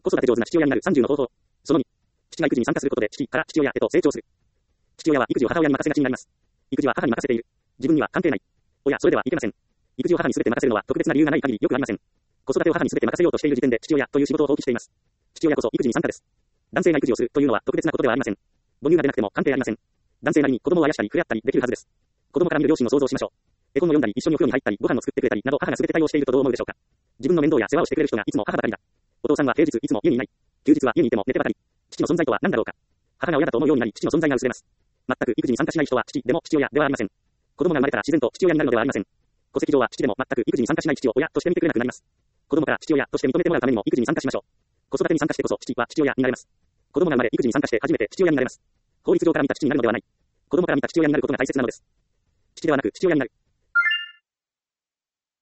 子育て上手な父親になる30の方法。その2。父が育児に参加することで父から父親へと成長する。父親は育児を母親に任せがちになります。育児は母に任せている。自分には関係ない。それではいけません。育児を母に全て任せるのは特別な理由がない限りよくありません。子育てを母に全て任せようとしている時点で父親という仕事を放棄しています。父親こそ育児に参加です。男性が育児をするというのは特別なことではありません。母乳が出なくても関係ありません。男性なりに子供をあやしたり触れ合ったりできるはずです。子供から見る両親を想像しましょう。絵本を読んだり一緒にお風呂に入ったりご飯を作ってくれたりなど母が全て対応しているとどう思うでしょうか。自分の面倒や世話をしてくれる人がいつも母ばかりだ。お父さんは平日いつも家にいない。休日は家にいても寝てばかり。父の存在とは何だろうか。母が親だと思うようになり父の存在が薄れます。全く育児に参加しない人は父でも父親ではありません。子供が生まれたら自然と父親になるのではありません。戸籍上は父でも全く育児に参加しない父を親として見てくれなくなります。子供から父親として認めてもらうためにも育児に参加しましょう。子育てに参加してこそ父は父親になれます。子供が生まれ育児に参加して初めて父親になれます。法律上から見た父になるのではない。子供から見た父親になることが大切なのです。父ではなく父親になる。